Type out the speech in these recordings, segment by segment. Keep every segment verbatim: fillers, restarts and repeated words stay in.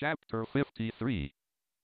Chapter fifty-three.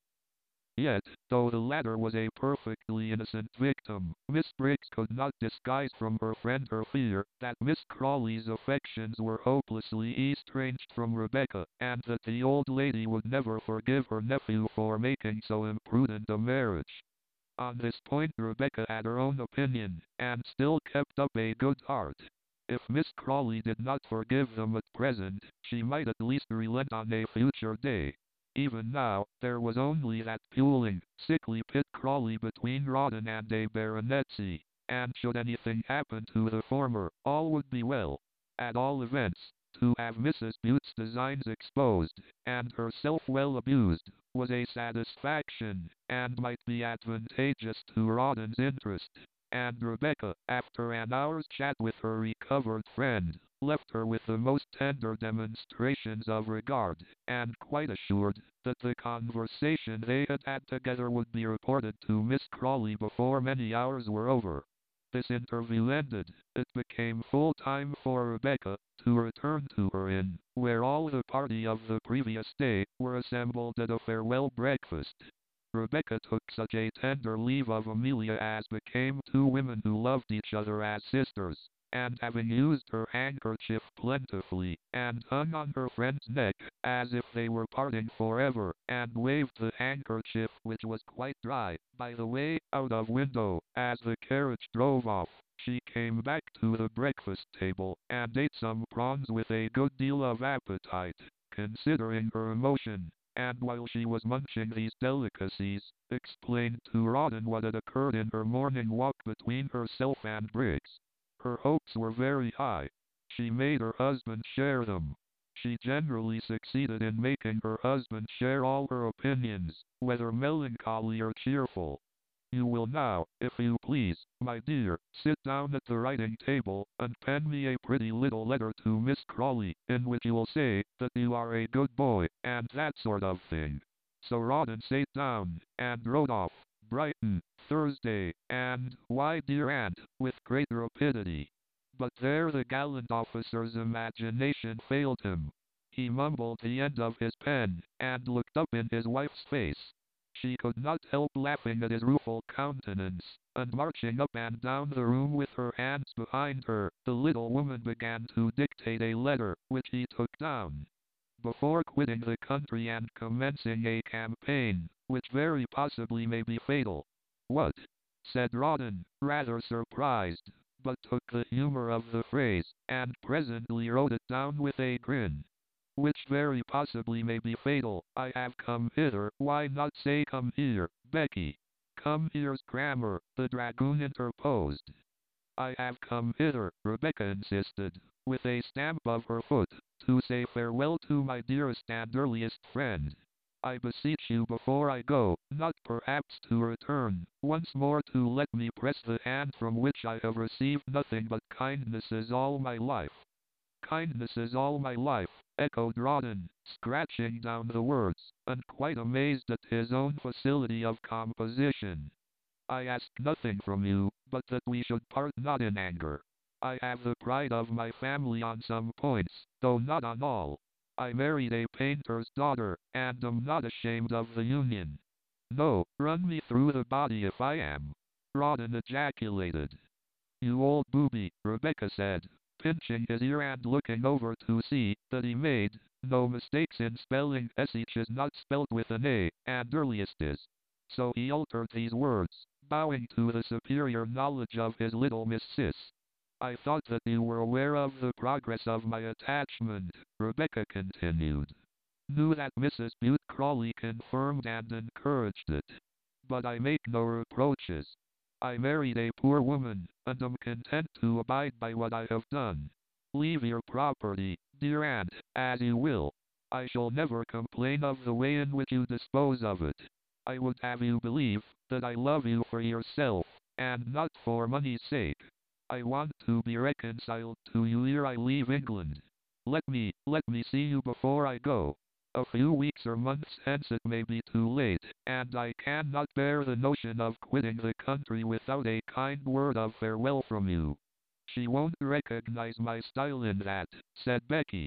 Yet, though the latter was a perfectly innocent victim, Miss Briggs could not disguise from her friend her fear that Miss Crawley's affections were hopelessly estranged from Rebecca, and that the old lady would never forgive her nephew for making so imprudent a marriage. On this point Rebecca had her own opinion, and still kept up a good heart. If Miss Crawley did not forgive them at present, she might at least relent on a future day. Even now, there was only that puling, sickly Pitt Crawley between Rawdon and a baronetcy, and should anything happen to the former, all would be well. At all events, to have Missus Bute's designs exposed, and herself well abused, was a satisfaction, and might be advantageous to Rawdon's interest. And Rebecca, after an hour's chat with her recovered friend, left her with the most tender demonstrations of regard, and quite assured that the conversation they had had together would be reported to Miss Crawley before many hours were over. This interview ended, it became full time for Rebecca to return to her inn, where all the party of the previous day were assembled at a farewell breakfast. Rebecca took such a tender leave of Amelia as became two women who loved each other as sisters, and having used her handkerchief plentifully, and hung on her friend's neck, as if they were parting forever, and waved the handkerchief, which was quite dry, by the way, out of window, as the carriage drove off, she came back to the breakfast table, and ate some prawns with a good deal of appetite, considering her emotion, and while she was munching these delicacies, explained to Rawdon what had occurred in her morning walk between herself and Briggs. Her hopes were very high. She made her husband share them. She generally succeeded in making her husband share all her opinions, whether melancholy or cheerful. You will now, if you please, my dear, sit down at the writing table, and pen me a pretty little letter to Miss Crawley, in which you'll say that you are a good boy, and that sort of thing. So Rawdon sat down, and wrote off, Brighton, Thursday, and, why dear aunt, with great rapidity. But there the gallant officer's imagination failed him. He mumbled the end of his pen, and looked up in his wife's face. She could not help laughing at his rueful countenance, and marching up and down the room with her hands behind her, the little woman began to dictate a letter, which he took down. Before quitting the country and commencing a campaign, which very possibly may be fatal. What? Said Rawdon, rather surprised, but took the humor of the phrase, and presently wrote it down with a grin. Which very possibly may be fatal. I have come hither. Why not say come here, Becky? Come here's grammar, the dragoon interposed. I have come hither, Rebecca insisted, with a stamp of her foot, to say farewell to my dearest and earliest friend. I beseech you before I go, not perhaps to return, once more to let me press the hand from which I have received nothing but kindnesses all my life. Kindnesses all my life, echoed Rawdon, scratching down the words, and quite amazed at his own facility of composition. I ask nothing from you, but that we should part not in anger. I have the pride of my family on some points, though not on all. I married a painter's daughter, and am not ashamed of the union. No, run me through the body if I am. Rawdon ejaculated. You old booby, Rebecca said, pinching his ear and looking over to see that he made no mistakes in spelling. Sh is not spelt with an A, and earliest is. So he altered these words, bowing to the superior knowledge of his little Miss Sis. I thought that you were aware of the progress of my attachment, Rebecca continued. Knew that Missus Bute Crawley confirmed and encouraged it. But I make no reproaches. I married a poor woman, and am content to abide by what I have done. Leave your property, dear aunt, as you will. I shall never complain of the way in which you dispose of it. I would have you believe that I love you for yourself, and not for money's sake. I want to be reconciled to you ere I leave England. Let me, let me see you before I go. A few weeks or months hence it may be too late, and I cannot bear the notion of quitting the country without a kind word of farewell from you. She won't recognize my style in that, said Becky.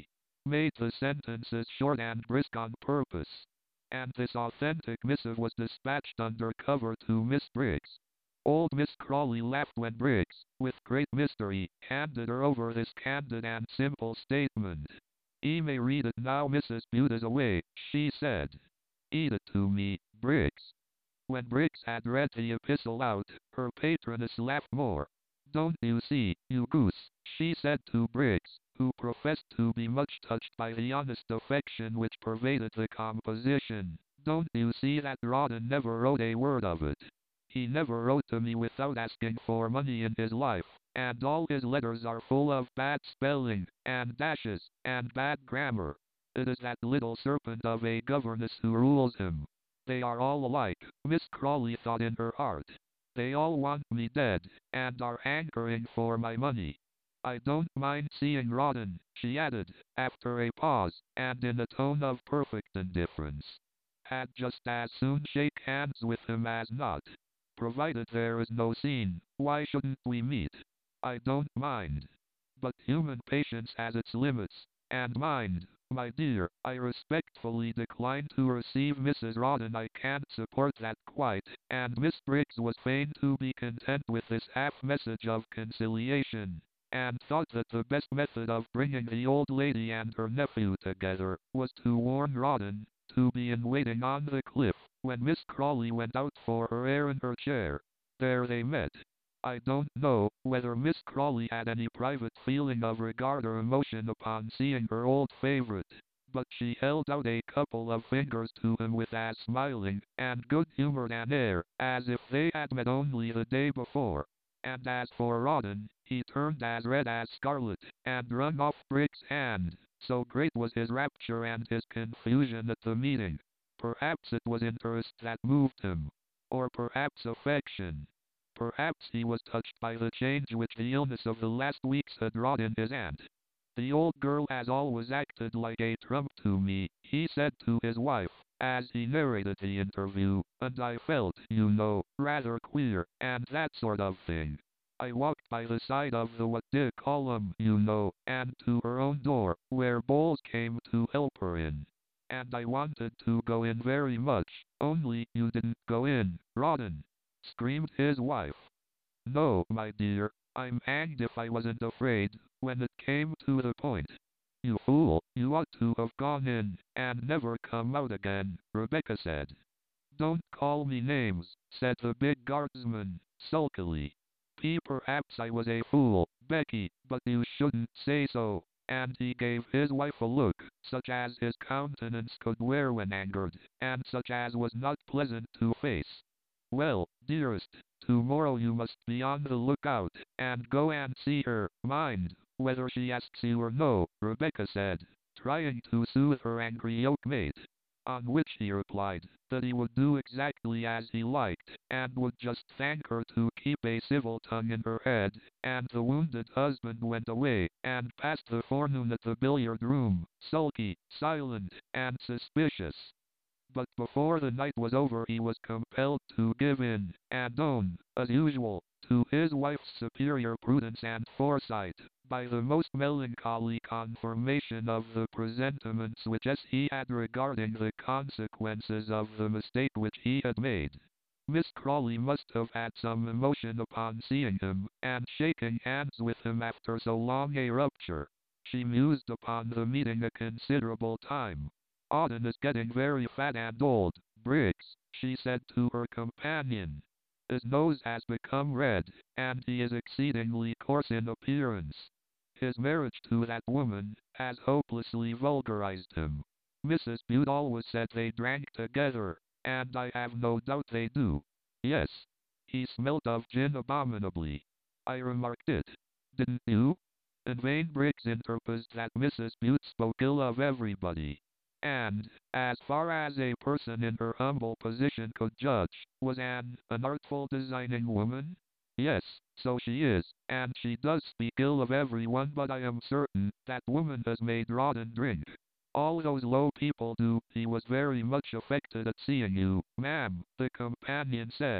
made the sentences short and brisk on purpose. And this authentic missive was dispatched under cover to Miss Briggs. Old Miss Crawley laughed when Briggs, with great mystery, handed her over this candid and simple statement. "'E may read it now Missus Bute is away," she said. "'Eat it to me, Briggs." When Briggs had read the epistle out, her patroness laughed more. "Don't you see, you goose," she said to Briggs, who professed to be much touched by the honest affection which pervaded the composition, "don't you see that Rawdon never wrote a word of it? He never wrote to me without asking for money in his life, and all his letters are full of bad spelling, and dashes, and bad grammar. It is that little serpent of a governess who rules him. They are all alike," Miss Crawley thought in her heart. "They all want me dead, and are hankering for my money. I don't mind seeing Rawdon," she added, after a pause, and in a tone of perfect indifference. "Had just as soon shake hands with him as not. Provided there is no scene, why shouldn't we meet? I don't mind. But human patience has its limits, and mind, my dear, I respectfully decline to receive Missus Rawdon. I can't support that quite," and Miss Briggs was fain to be content with this half-message of conciliation, and thought that the best method of bringing the old lady and her nephew together was to warn Rawdon to be in waiting on the cliff when Miss Crawley went out for her air in her chair. There they met. I don't know whether Miss Crawley had any private feeling of regard or emotion upon seeing her old favorite, but she held out a couple of fingers to him with as smiling and good-humored an air as if they had met only the day before. And as for Rawdon, he turned as red as scarlet, and wrung off Briggs' hand, so great was his rapture and his confusion at the meeting. Perhaps it was interest that moved him, or perhaps affection. Perhaps he was touched by the change which the illness of the last weeks had wrought in his aunt. "The old girl has always acted like a trump to me," he said to his wife, as he narrated the interview, "and I felt, you know, rather queer, and that sort of thing. I walked by the side of the what d'ye call 'em, you know, and to her own door, where Bowles came to help her in. And I wanted to go in very much, only you didn't go in, Rawdon," screamed his wife. "No, my dear, I'm hanged if I wasn't afraid, when it came to the point. You fool, you ought to have gone in, and never come out again," Rebecca said. "Don't call me names," said the big guardsman, sulkily. "P. Perhaps I was a fool, Becky, but you shouldn't say so," and he gave his wife a look, such as his countenance could wear when angered, and such as was not pleasant to face. "Well, dearest, tomorrow you must be on the lookout, and go and see her, mind, whether she asks you or no," Rebecca said, trying to soothe her angry yoke-mate. On which he replied that he would do exactly as he liked, and would just thank her to keep a civil tongue in her head, and the wounded husband went away, and passed the forenoon at the billiard-room, sulky, silent, and suspicious. But before the night was over he was compelled to give in, and own, as usual, to his wife's superior prudence and foresight, by the most melancholy confirmation of the presentiments which he had regarding the consequences of the mistake which he had made. Miss Crawley must have had some emotion upon seeing him, and shaking hands with him after so long a rupture. She mused upon the meeting a considerable time. "Auden is getting very fat and old, Briggs," she said to her companion. "His nose has become red, and he is exceedingly coarse in appearance. His marriage to that woman has hopelessly vulgarized him. Missus Bute always said they drank together, and I have no doubt they do. Yes. He smelt of gin abominably. I remarked it. Didn't you?" In vain Briggs interposed that Missus Bute spoke ill of everybody, and, as far as a person in her humble position could judge, was Anne an artful designing woman? "Yes, so she is, and she does speak ill of everyone, but I am certain that woman has made Rawdon drink. All those low people do." "He was very much affected at seeing you, ma'am," the companion said.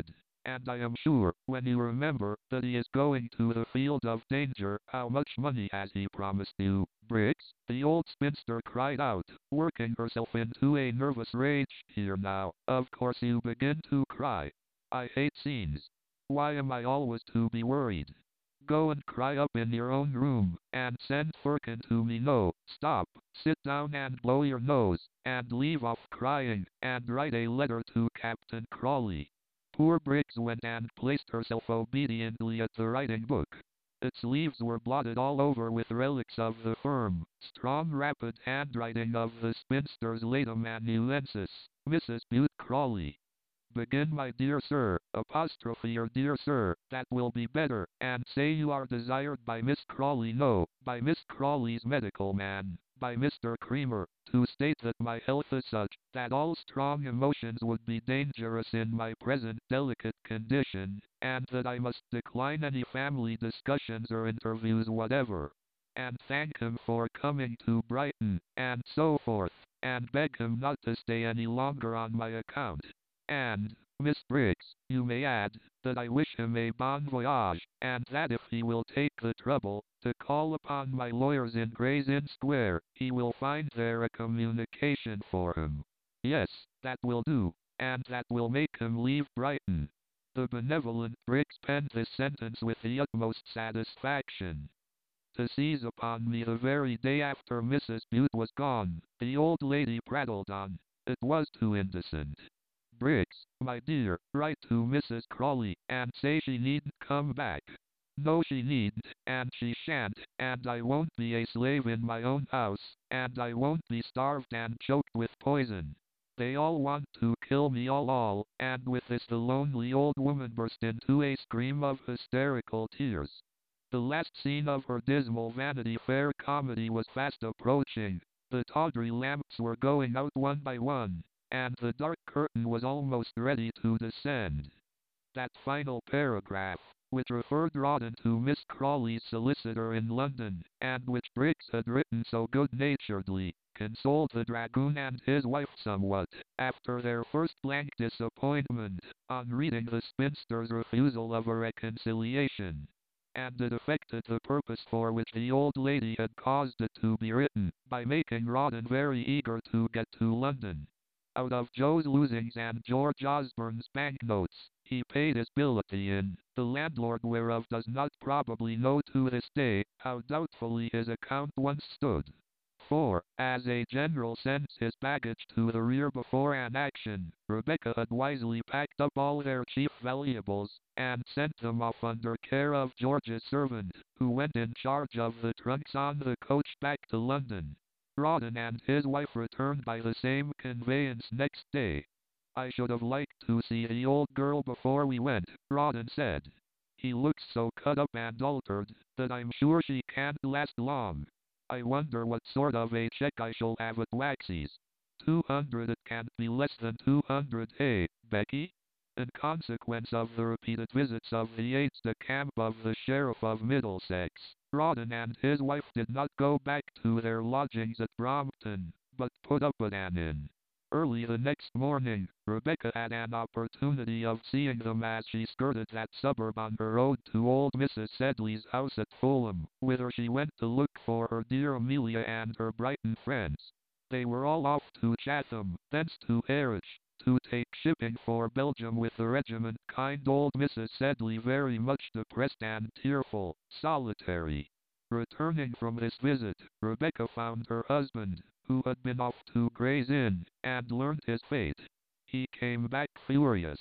And I am sure, when you remember that he is going to the field of danger, how much money has he promised you, Briggs? The old spinster cried out, working herself into a nervous rage. Here now, of course you begin to cry. I hate scenes. Why am I always to be worried? Go and cry up in your own room, and send Firkin to me. No, stop, sit down and blow your nose, and leave off crying, and write a letter to Captain Crawley. Poor Briggs went and placed herself obediently at the writing book. Its leaves were blotted all over with relics of the firm, strong rapid handwriting of the spinster's late amanuensis, Missus Bute Crawley. Begin, my dear sir, apostrophe your dear sir, that will be better, and say you are desired by Miss Crawley, no, by Miss Crawley's medical man, by Mister Creamer, to state that my health is such, that all strong emotions would be dangerous in my present delicate condition, and that I must decline any family discussions or interviews whatever. And thank him for coming to Brighton, and so forth, and beg him not to stay any longer on my account. And, Miss Briggs, you may add, that I wish him a bon voyage, and that if he will take the trouble to call upon my lawyers in Gray's Inn Square, he will find there a communication for him. Yes, that will do, and that will make him leave Brighton. The benevolent Briggs penned this sentence with the utmost satisfaction. To seize upon me the very day after Missus Bute was gone, the old lady prattled on. It was too indecent. Briggs, my dear, write to Missus Crawley, and say she needn't come back. No, she needn't, and she shan't, and I won't be a slave in my own house, and I won't be starved and choked with poison. They all want to kill me, all, all, and with this the lonely old woman burst into a scream of hysterical tears. The last scene of her dismal Vanity Fair comedy was fast approaching. The tawdry lamps were going out one by one, and the dark curtain was almost ready to descend. That final paragraph, which referred Rawdon to Miss Crawley's solicitor in London, and which Briggs had written so good-naturedly, consoled the dragoon and his wife somewhat, after their first blank disappointment, on reading the spinster's refusal of a reconciliation. And it effected the purpose for which the old lady had caused it to be written, by making Rawdon very eager to get to London. Out of Joe's losings and George Osborne's banknotes, he paid his bill at the inn, the landlord whereof does not probably know to this day how doubtfully his account once stood. For, as a general sends his baggage to the rear before an action, Rebecca had wisely packed up all their chief valuables, and sent them off under care of George's servant, who went in charge of the trunks on the coach back to London. Rawdon and his wife returned by the same conveyance next day. I should have liked to see the old girl before we went, Rawdon said. He looks so cut up and altered, that I'm sure she can't last long. I wonder what sort of a check I shall have at Waxy's. Two hundred, it can't be less than two hundred, hey, Becky? In consequence of the repeated visits of the aides-de-camp of the Sheriff of Middlesex, Rawdon and his wife did not go back to their lodgings at Brompton, but put up at an inn. Early the next morning, Rebecca had an opportunity of seeing them as she skirted that suburb on her road to old Missus Sedley's house at Fulham, whither she went to look for her dear Amelia and her Brighton friends. They were all off to Chatham, thence to Harwich, to take shipping for Belgium with the regiment. Kind old Missus Sedley very much depressed and tearful, solitary. Returning from this visit, Rebecca found her husband, who had been off to Gray's Inn, and learned his fate. He came back furious.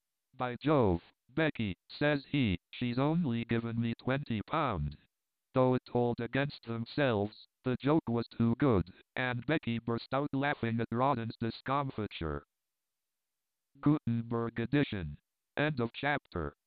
By Jove, Becky, says he, she's only given me twenty pound. Though it told against themselves, the joke was too good, and Becky burst out laughing at Rawdon's discomfiture. Gutenberg edition. End of chapter.